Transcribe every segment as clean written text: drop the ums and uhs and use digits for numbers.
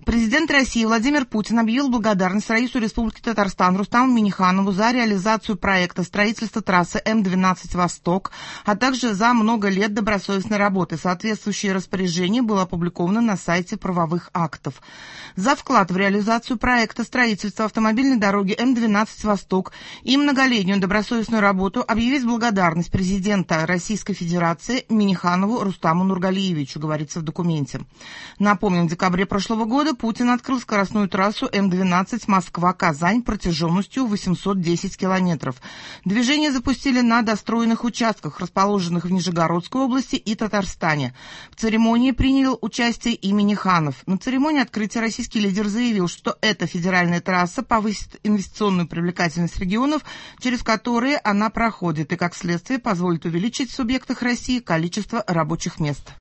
Президент России Владимир Путин объявил благодарность Раису Республики Татарстан Рустаму Минниханову за реализацию проекта строительства трассы М-12 «Восток», а также за много лет добросовестной работы. Соответствующее распоряжение было опубликовано на сайте правовых актов. За вклад в реализацию проекта строительства автомобильной дороги М-12 «Восток» и многолетнюю добросовестную работу объявить благодарность президента Российской Федерации Минниханову Рустаму Нургалиевичу, говорится в документе. Напомним, в декабре прошлого года Путин открыл скоростную трассу М-12 Москва-Казань протяженностью 810 километров. Движение запустили на достроенных участках, расположенных в Нижегородской области и Татарстане. В церемонии принял участие и Минниханов. На церемонии открытия российский лидер заявил, что эта федеральная трасса повысит инвестиционную привлекательность регионов, через которые она проходит, и, как следствие, позволит увеличить в субъектах России количество рабочих мест.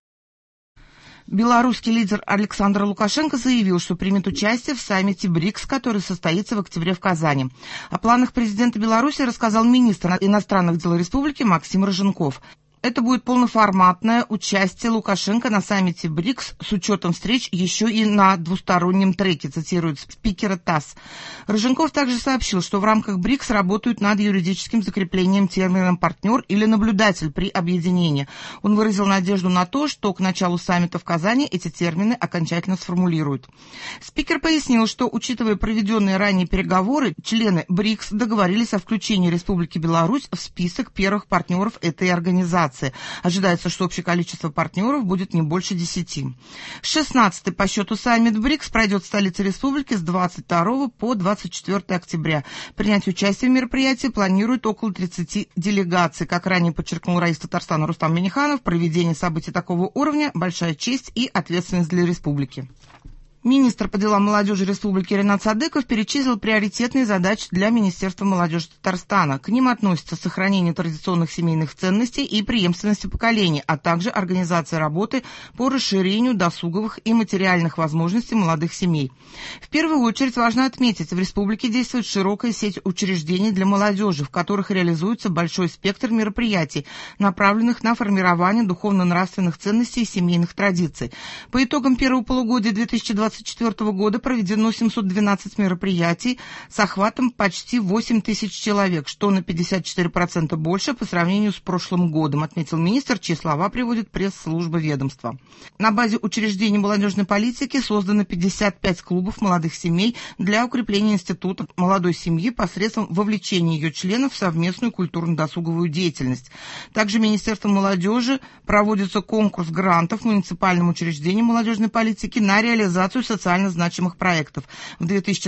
Белорусский лидер Александр Лукашенко заявил, что примет участие в саммите БРИКС, который состоится в октябре в Казани. О планах президента Беларуси рассказал министр иностранных дел республики Максим Рыженков. Это будет полноформатное участие Лукашенко на саммите БРИКС с учетом встреч еще и на двустороннем треке, цитирует спикера ТАСС. Рыженков также сообщил, что в рамках БРИКС работают над юридическим закреплением термином «партнер» или «наблюдатель» при объединении. Он выразил надежду на то, что к началу саммита в Казани эти термины окончательно сформулируют. Спикер пояснил, что, учитывая проведенные ранее переговоры, члены БРИКС договорились о включении Республики Беларусь в список первых партнеров этой организации. Ожидается, что общее количество партнеров будет не больше 10. 16-й по счету саммит БРИКС пройдет в столице республики с 22 по 24 октября. Принять участие в мероприятии планируют около 30 делегаций. Как ранее подчеркнул раис Татарстана Рустам Минниханов, проведение событий такого уровня – большая честь и ответственность для республики. Министр по делам молодежи республики Ренат Садыков перечислил приоритетные задачи для Министерства молодежи Татарстана. К ним относятся сохранение традиционных семейных ценностей и преемственности поколений, а также организация работы по расширению досуговых и материальных возможностей молодых семей. В первую очередь важно отметить, в республике действует широкая сеть учреждений для молодежи, в которых реализуется большой спектр мероприятий, направленных на формирование духовно-нравственных ценностей и семейных традиций. По итогам первого полугодия 2024 года проведено 712 мероприятий с охватом почти 8 тысяч человек, что на 54% больше по сравнению с прошлым годом, отметил министр, чьи слова приводит пресс-служба ведомства. На базе учреждений молодежной политики создано 55 клубов молодых семей для укрепления института молодой семьи посредством вовлечения ее членов в совместную культурно-досуговую деятельность. Также Министерством молодежи проводится конкурс грантов муниципальным учреждениям молодежной политики на реализацию социально значимых проектов. В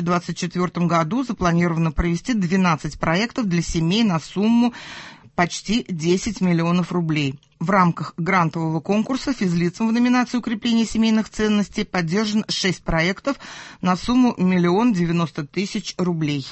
2024 году запланировано провести 12 проектов для семей на сумму почти 10 миллионов рублей. В рамках грантового конкурса физлицам в номинации «Укрепление семейных ценностей» поддержан 6 проектов на сумму 1 090 000 рублей.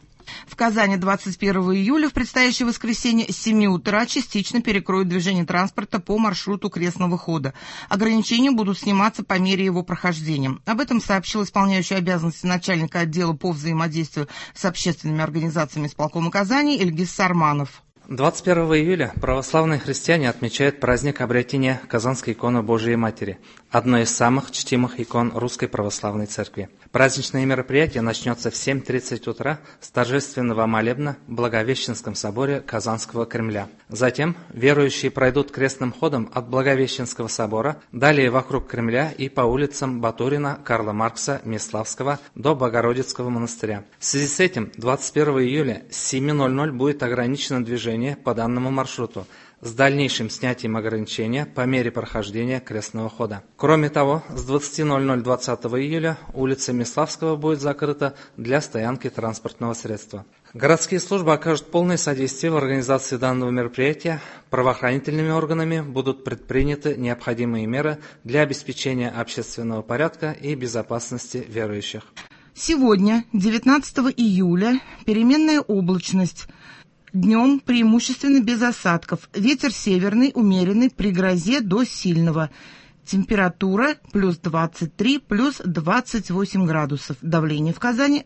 В Казани 21 июля в предстоящее воскресенье с 7 утра частично перекроют движение транспорта по маршруту крестного хода. Ограничения будут сниматься по мере его прохождения. Об этом сообщил исполняющий обязанности начальника отдела по взаимодействию с общественными организациями исполкома Казани Ильгиз Сарманов. 21 июля православные христиане отмечают праздник обретения Казанской иконы Божией Матери, одной из самых чтимых икон Русской Православной Церкви. Праздничное мероприятие начнется в 7:30 утра с торжественного молебна в Благовещенском соборе Казанского Кремля. Затем верующие пройдут крестным ходом от Благовещенского собора, далее вокруг Кремля и по улицам Батурина, Карла Маркса, Миславского до Богородицкого монастыря. В связи с этим 21 июля с 7:00 будет ограничено движение по данному маршруту с дальнейшим снятием ограничения по мере прохождения крестного хода. Кроме того, с 20:00 20 июля улица Миславского будет закрыта для стоянки транспортного средства. Городские службы окажут полное содействие в организации данного мероприятия. Правоохранительными органами будут предприняты необходимые меры для обеспечения общественного порядка и безопасности верующих. Сегодня, 19 июля, переменная облачность. Днем преимущественно без осадков. Ветер северный, умеренный, при грозе до сильного. Температура плюс 23, плюс 28 градусов. Давление в Казани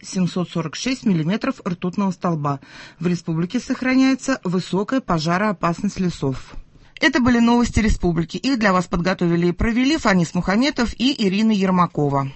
746 миллиметров ртутного столба. В республике сохраняется высокая пожароопасность лесов. Это были новости республики. Их для вас подготовили и провели Фанис Мухаметов и Ирина Ермакова.